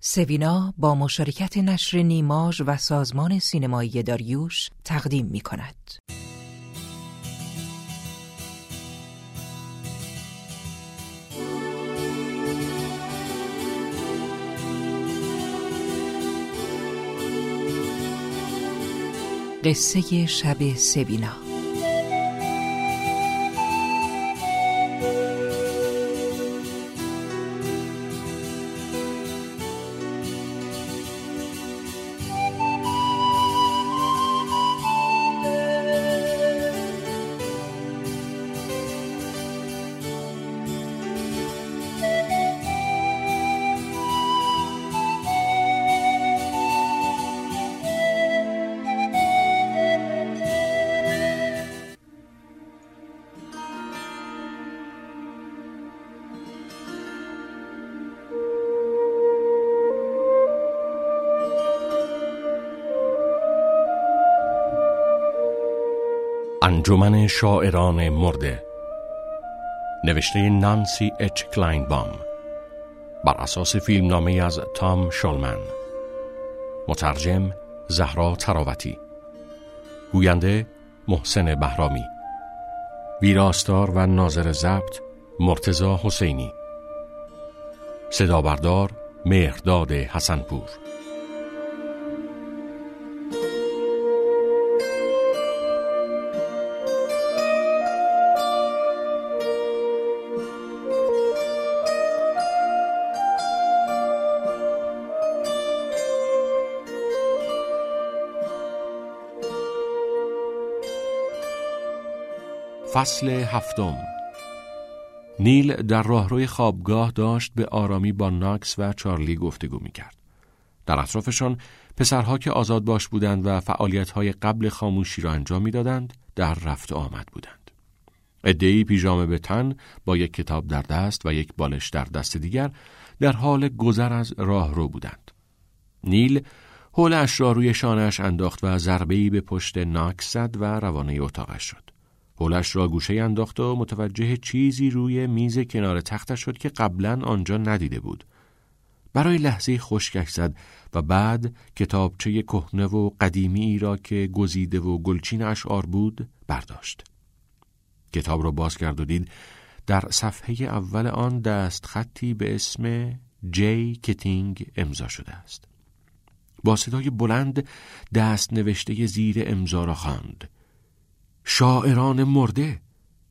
سوینا با مشارکت نشر نیماژ و سازمان سینمایی داریوش تقدیم می‌کند. قصه شب سوینا. انجمن شاعران مرده، نوشته نانسی اچ کلاینبام، بر اساس فیلمنامه از تام شولمن، مترجم زهرا تراوتی، گوینده محسن بهرامی، ویراستار و ناظر ضبط مرتضی حسینی، صدا بردار مهرداد حسنپور. فصل هفتم. نیل در راهروی خوابگاه داشت به آرامی با ناکس و چارلی گفتگو می‌کرد. در اطرافشان پسرها که آزاد باش بودند و فعالیت‌های قبل خاموشی را انجام می‌دادند در رفت آمد بودند. عده‌ای پیژامه به تن با یک کتاب در دست و یک بالش در دست دیگر در حال گذر از راهرو بودند. نیل حولش را روی شانه‌اش انداخت و ضربه‌ای به پشت ناکس زد و روانه اتاقش شد. حولش را گوشه انداخت و متوجه چیزی روی میز کنار تختش شد که قبلا آنجا ندیده بود. برای لحظه خشکش زد و بعد کتابچه کهنه و قدیمی را که گزیده و گلچین اشعار بود برداشت. کتاب را باز کرد و دید در صفحه اول آن دست خطی به اسم جی کتینگ امضا شده است. با صدای بلند دست نوشته زیر امضا را خواند: شاعران مرده.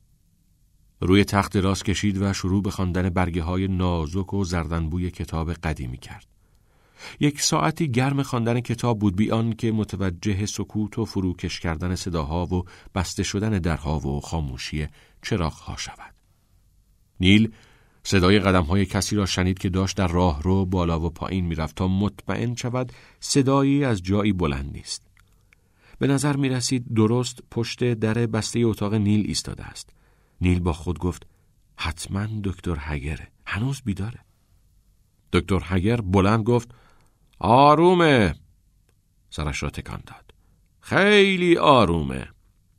روی تخت دراز کشید و شروع به خواندن برگه‌های نازک و زردنبوی کتاب قدیمی کرد. یک ساعتی گرم خواندن کتاب بود بی آن که متوجه سکوت و فروکش کردن صداها و بسته شدن درها و خاموشی چراغ‌ها شود. نیل صدای قدم‌های کسی را شنید که داشت در راهرو بالا و پایین می‌رفت تا مطمئن شود صدایی از جایی بلند نیست. به نظر می رسید درست پشت در بسته اتاق نیل ایستاده است. نیل با خود گفت حتما دکتر هگره، هنوز بیداره. دکتر هگر بلند گفت آرومه. سرش را تکان داد. خیلی آرومه.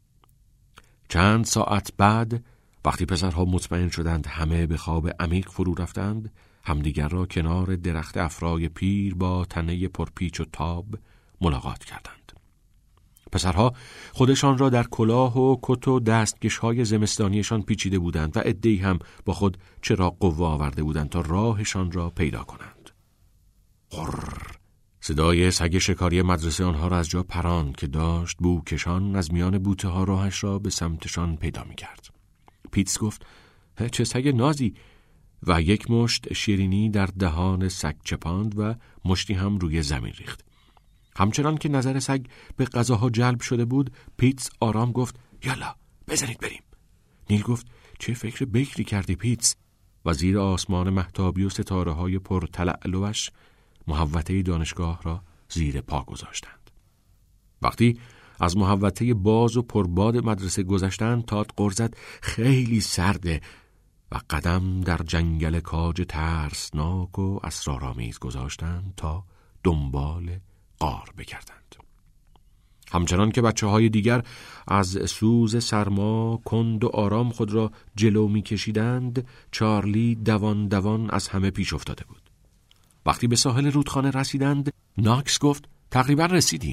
چند ساعت بعد وقتی پسرها مطمئن شدند همه به خواب عمیق فرو رفتند، همدیگر را کنار درخت افرای پیر با تنه پرپیچ و تاب ملاقات کردند. پسرها خودشان را در کلاه و کت و دستکش‌های زمستانیشان پیچیده بودند و عده‌ای هم با خود چراغ قوه آورده بودند تا راهشان را پیدا کنند. قرر! صدای سگ شکاری مدرسه آنها را از جا پراند که داشت بوکشان از میان بوته ها راهش را به سمتشان پیدا می‌کرد. پیتس گفت چه سگ نازی، و یک مشت شیرینی در دهان سگ چپاند و مشتی هم روی زمین ریخت. همچنان که نظر سگ به غذاها جلب شده بود، پیتس آرام گفت یالا بزنید بریم. نیل گفت چه فکر بکری کردی پیتس؟ و زیر آسمان مهتابی و ستاره‌های پر تلألؤش محوطه دانشگاه را زیر پا گذاشتند. وقتی از محوطه باز و پرباد مدرسه گذشتند، تاد غر زد خیلی سرده و قدم در جنگل کاج ترسناک و اسرارآمیز گذاشتند تا دنبال غار بگردند. همچنان که بچه‌های دیگر از سوز سرما کند و آرام خود را جلو می‌کشیدند، چارلی دوان دوان از همه پیش افتاده بود. وقتی به ساحل رودخانه رسیدند، ناکس گفت تقریبا رسیدیم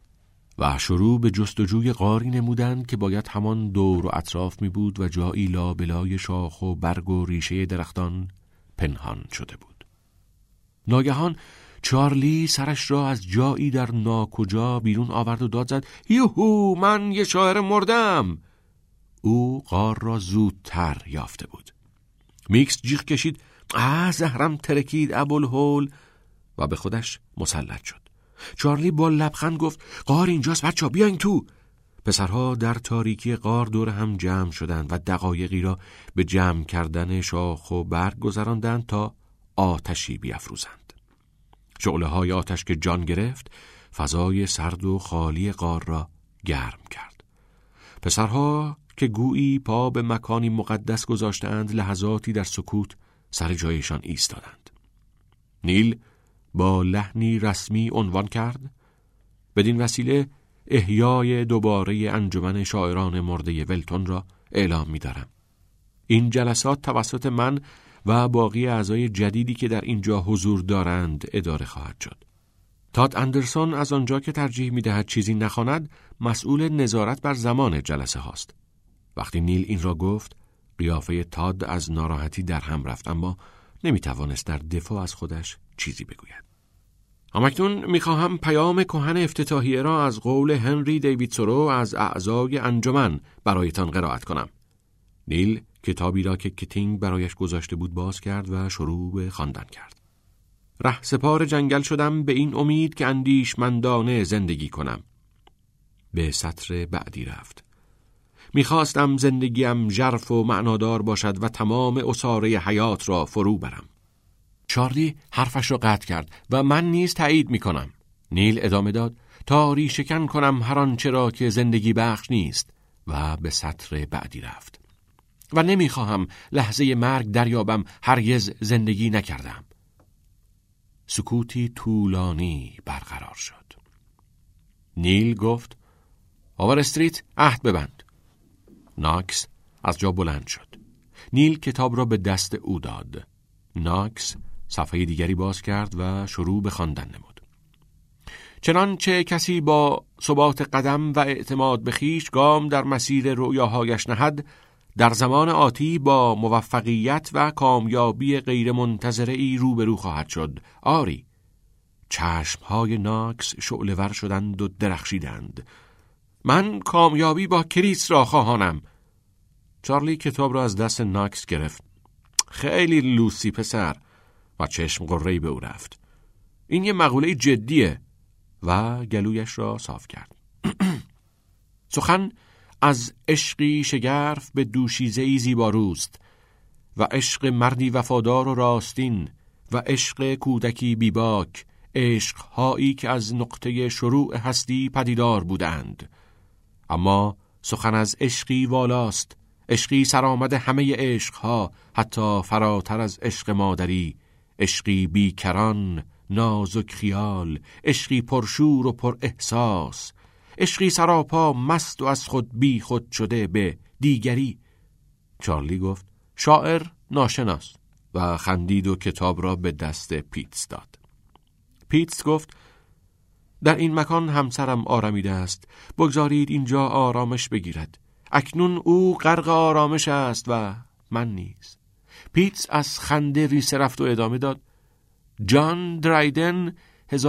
و شروع به جستجوی غاری نمودند که باید همان دور و اطراف می بود و جایی لابلای شاخ و برگ و ریشه درختان پنهان شده بود. ناگهان چارلی سرش را از جایی در ناکجا بیرون آورد و داد زد یوهو، من یه شاعر مردم. او غار را زودتر یافته بود. میکس جیغ کشید زهرم ترکید ابوالهول و به خودش مسلط شد. چارلی با لبخند گفت غار اینجاست بچه‌ها، بیاین تو. پسرها در تاریکی غار دور هم جمع شدند و دقایقی را به جمع کردن شاخ و برگ گذراندند تا آتشی بیافروزند. شعله‌های آتش که جان گرفت فضای سرد و خالی غار را گرم کرد. پسرها که گویی پا به مکانی مقدس گذاشتند لحظاتی در سکوت سر جایشان ایستادند. نیل با لحنی رسمی عنوان کرد بدین وسیله احیای دوباره انجمن شاعران مرده ولتون را اعلام می‌دارم. این جلسات توسط من و باقی اعضای جدیدی که در اینجا حضور دارند اداره خواهد شد. تاد اندرسون از آنجا که ترجیح می‌دهد چیزی نخواند مسئول نظارت بر زمان جلسه هاست. وقتی نیل این را گفت قیافه تاد از ناراحتی در هم رفت، اما نمی‌توانست در دفاع از خودش چیزی بگوید. همکنون می‌خواهم پیام کهن افتتاحیه را از قول هنری دیوید سورو از اعضای انجمن برایتان قرائت کنم. نیل کتابی را که کتینگ برایش گذاشته بود باز کرد و شروع به خواندن کرد. رهسپار جنگل شدم به این امید که اندیشمندانه زندگی کنم. به سطر بعدی رفت. میخواستم زندگیم ژرف و معنادار باشد و تمام اساره حیات را فرو برم. چارلی حرفش را قطع کرد و من نیز تایید میکنم. نیل ادامه داد تا ریشه‌کن کنم هر آنچه را که زندگی بخش نیست و به سطر بعدی رفت. و نمیخواهم لحظه مرگ دریابم هرگز زندگی نکردم. سکوتی طولانی برقرار شد. نیل گفت آور استریت عهد ببند. ناکس از جا بلند شد. نیل کتاب را به دست او داد. ناکس صفحه دیگری باز کرد و شروع به خواندن نمود. چنانچه کسی با ثبات قدم و اعتماد به خویش گام در مسیر رؤیاهایش نهد، در زمان آتی با موفقیت و کامیابی غیر منتظره‌ای روبرو خواهد شد. آری. چشمهای ناکس شعله‌ور شدند و درخشیدند. من کامیابی با کریس را خواهانم. چارلی کتاب را از دست ناکس گرفت. خیلی لوسی پسر، و چشم قره‌ای به او رفت. این یه مقوله جدیه و گلویش را صاف کرد. سخن از عشقی شگرف به دوشیزه‌ای زیباروست و عشق مردی وفادار و راستین و عشق کودکی بیباک، عشق‌هایی که از نقطه شروع هستی پدیدار بودند. اما سخن از عشقی والاست، عشقی سرآمد همه عشق‌ها، حتی فراتر از عشق مادری، عشقی بیکران، نازک خیال، عشقی پرشور و پر احساس، عشقی سراپا مست و از خود بی خود شده به دیگری. چارلی گفت شاعر ناشناس و خندید و کتاب را به دست پیتس داد. پیتس گفت در این مکان همسرم آرامیده است، بگذارید اینجا آرامش بگیرد. اکنون او غرق آرامش است و من نیز. پیتس از خنده ریسه رفت و ادامه داد جان درایدن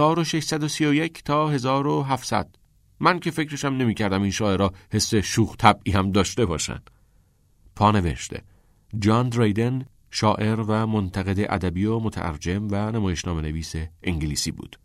1631 تا 1700. من که فکرشم نمی کردم این شاعرها حس شوخ طبعی هم داشته باشن. پانوشته جان درایدن شاعر و منتقد ادبی و مترجم و نمایشنامه نویس انگلیسی بود.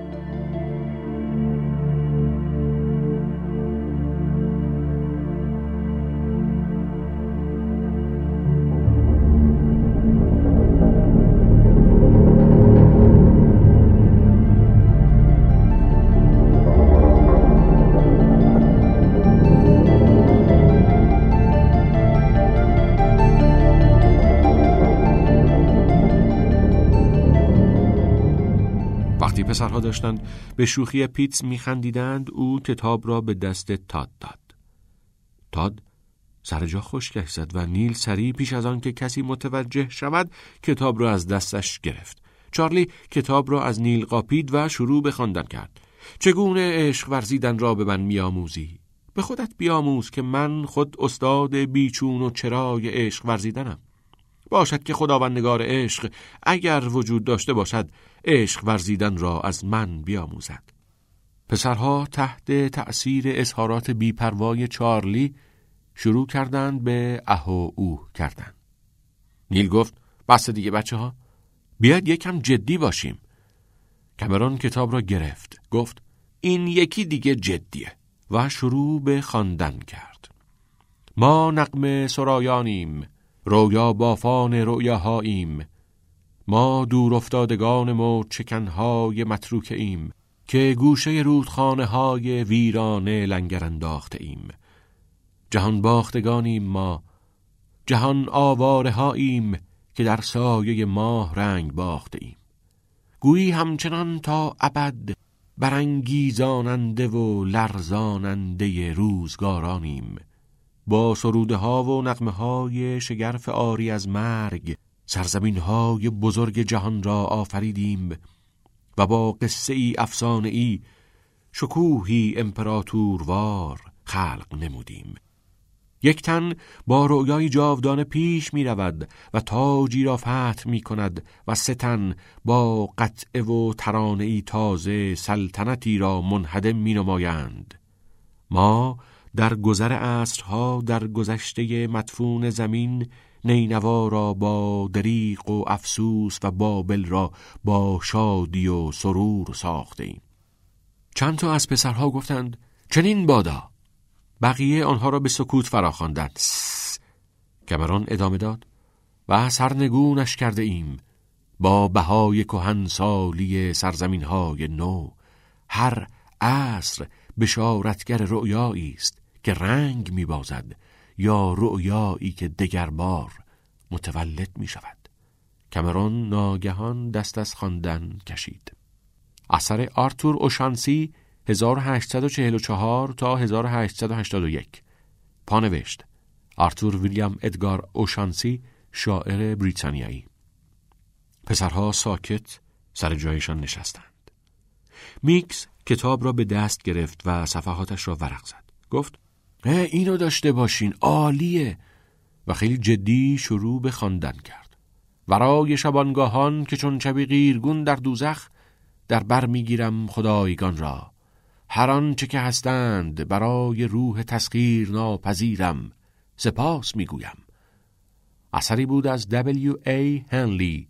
پسرها داشتند به شوخی پیتس میخندیدند. او کتاب را به دست تاد داد. تاد سر جا خشکش زد و نیل سریع پیش از آن که کسی متوجه شود کتاب را از دستش گرفت. چارلی کتاب را از نیل قاپید و شروع به خواندن کرد. چگونه عشق ورزیدن را به من می‌آموزی؟ به خودت بیاموز که من خود استاد بیچون و چرای عشق ورزیدنم. باشد که خداوندگار عشق اگر وجود داشته باشد عشق ورزیدن را از من بیاموزد. پسرها تحت تأثیر اظهارات بی‌پروای چارلی شروع کردند به اه و اوه کردن. نیل گفت بس دیگه بچه‌ها، بیاید یکم جدی باشیم. کامرون کتاب را گرفت، گفت این یکی دیگه جدیه و شروع به خواندن کرد. ما نغمه سرایانیم، رویا بافان رؤیاهاییم. ما دور افتادگان موج چکنهای متروکه ایم که گوشه رودخانه های ویرانه لنگر انداخته ایم. جهان باختگانیم ما، جهان آواره هاییم که در سایه ماه رنگ باخته ایم. گویی همچنان تا ابد برانگیزاننده و لرزاننده روزگارانیم. با سروده ها و نغمه های شگرف آری از مرگ سرزمین های بزرگ جهان را آفریدیم و با قصه ای افسانه ای شکوهی امپراتوروار خلق نمودیم. یک تن با رؤیای جاودانه پیش می رود و تاجی را فتح می کند و سه تن با قطعه و ترانه‌ای تازه سلطنتی را منهدم می نمایند. ما در گذر عصرها در گذشته مدفون زمین نینوا را با دریغ و افسوس و بابل را با شادی و سرور ساخته ایم. چند تا از پسرها گفتند چنین بادا. بقیه آنها را به سکوت فراخواندند. کامرون ادامه داد و سرنگونش کرده ایم با بهای کهنسالی سرزمین‌های نو. هر عصر بشارتگر رؤیایی است که رنگ می‌بازد یا رؤیایی که دگربار متولد می‌شود. کامرون ناگهان دست از خواندن کشید. اثر آرتور اوشانسی 1844 تا 1881. پانوشت آرتور ویلیام ادگار اوشانسی، شاعر بریتانیایی. پسرها ساکت سر جایشان نشستند. میکس کتاب را به دست گرفت و صفحاتش را ورق زد. گفت اینو داشته باشین، عالیه. و خیلی جدی شروع به خواندن کرد. ورای شبانگاهان که چون شبی قیرگون در دوزخ در بر میگیرم خدایگان را. هر آنچه که هستند برای روح تسخیر ناپذیرم سپاس میگویم. اثری بود از W.A. هنلی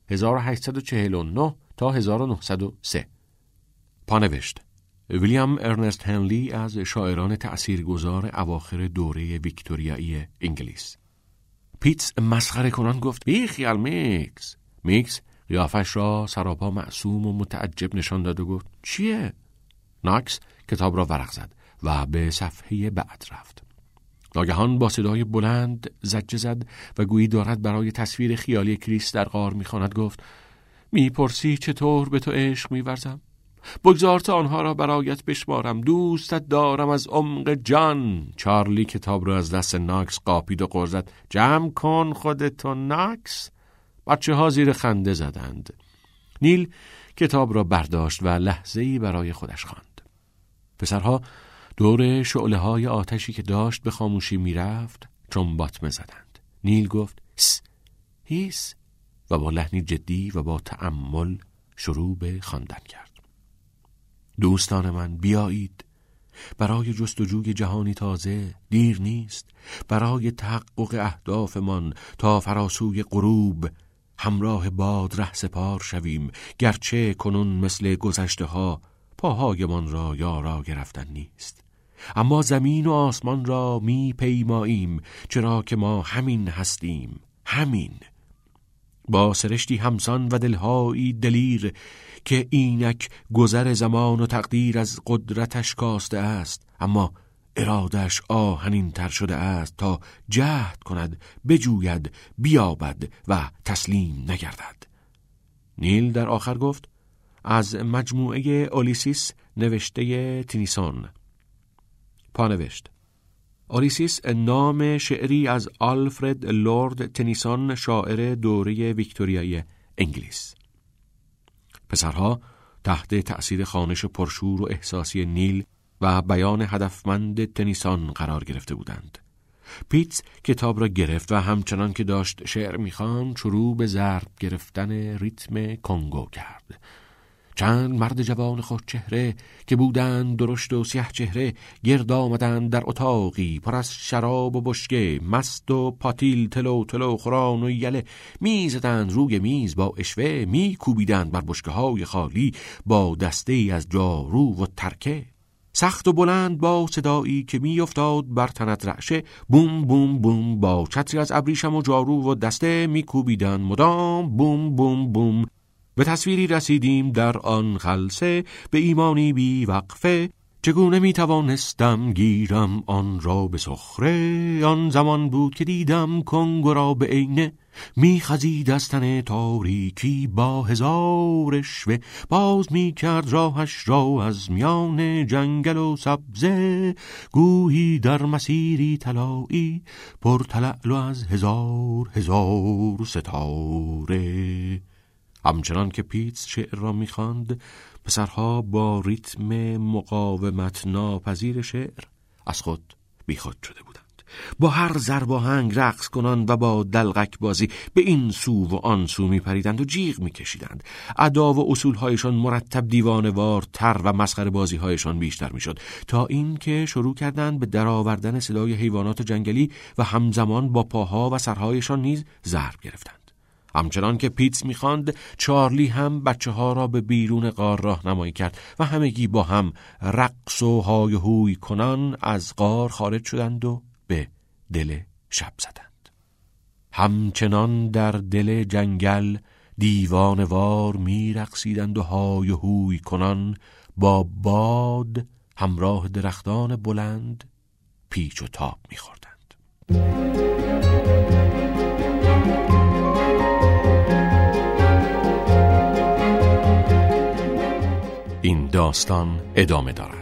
1849 تا 1903. پانوشت ویلیام ارنست هنلی از شاعران تأثیرگذار اواخر دوره ویکتوریایی انگلیس. پیتس مسخره کنان گفت بی خیال میکس. میکس قیافش را سراپا معصوم و متعجب نشان داد و گفت چیه؟ ناکس کتاب را ورق زد و به صفحه بعد رفت. ناگهان با صدای بلند زجه زد و گویی دارد برای تصویر خیالی کریست در غار می‌خواند. گفت میپرسی چطور به تو عشق می‌ورزم؟ بگذار تا آنها را برایت بشمارم. دوستت دارم از عمق جان. چارلی کتاب را از دست ناکس قاپید و غر زد. جمع کن خودتو ناکس. بچه ها زیر خنده زدند. نیل کتاب را برداشت و لحظه‌ای برای خودش خواند. پسرها دور شعله‌های آتشی که داشت به خاموشی میرفت چنباتمه زدند. نیل گفت هیس هیس و با لحنی جدی و با تأمل شروع به خواندن کرد. دوستان من بیایید برای جستجوی جهانی تازه. دیر نیست. برای تحقق اهدافمان تا فراسوی غروب همراه باد ره سپار شویم. گرچه کنون مثل گذشته ها پاهایمان را یارا گرفتن نیست، اما زمین و آسمان را می پیماییم، چرا که ما همین هستیم. همین با سرشتی همسان و دلهایی دلیر که اینک گذر زمان و تقدیر از قدرتش کاسته است، اما ارادش آهنین تر شده است تا جهد کند، بجوید، بیابد و تسلیم نگردد. نیل در آخر گفت از مجموعه اولیسیس نوشته تنیسون. پانوشت اولیسیس نام شعری از آلفرد لورد تنیسون، شاعر دوره ویکتوریایی انگلیس. پسرها تحت تأثیر خوانش پرشور و احساسی نیل و بیان هدفمند تنیسان قرار گرفته بودند. پیتز کتاب را گرفت و همچنان که داشت شعر می‌خواند شروع به ضرب گرفتن ریتم کنگو کرد. چند مرد جوان خوش چهره که بودند درشت و سیاه چهره گرد آمدند در اتاقی پر از شراب و بشکه، مست و پاتیل، تلو خوران و یله. میزدند روی میز با اشوه، میکوبیدند بر بشکه‌های خالی با دسته‌ای از جارو و ترکه. سخت و بلند با صدایی که میافتاد بر تنت رعشه، بوم بوم بوم با چتری از ابریشم و جارو و دسته میکوبیدند مدام، بوم بوم بوم. به تصویری رسیدیم در آن خلسه، به ایمانی بی وقفه. چگونه میتوانستم گیرم آن را به سخره؟ آن زمان بود که دیدم کنگو را به عینه. میخزید از تن تاریکی با هزار شوه، باز میکرد راهش را از میان جنگل و سبزه. گویی در مسیری طلایی پر تلألؤ از هزار ستاره. همچنان که پیتز شعر را می‌خواند، پسرها با ریتم مقاومت ناپذیر شعر از خود بیخود شده بودند. با هر ضرب آهنگ رقص کنان و با دلقک بازی به این سو و آن سو می‌پریدند و جیغ می‌کشیدند. ادا و اصول‌هایشان مرتب دیوانه‌وار تر و مسخره بازی‌هایشان بیشتر می‌شد، تا اینکه شروع کردند به درآوردن صدای حیوانات جنگلی و همزمان با پاها و سرهایشان نیز ضرب گرفتند. همچنان که پیتز می‌خواند، چارلی هم بچه‌ها را به بیرون غار راهنمایی کرد و همگی با هم رقص و های هوی کنان از غار خارج شدند و به دل شب زدند. همچنان در دل جنگل دیوانه‌وار می‌رقصیدند و های هوی کنان، با باد همراه درختان بلند پیچ و تاب می‌خوردند. این داستان ادامه دارد.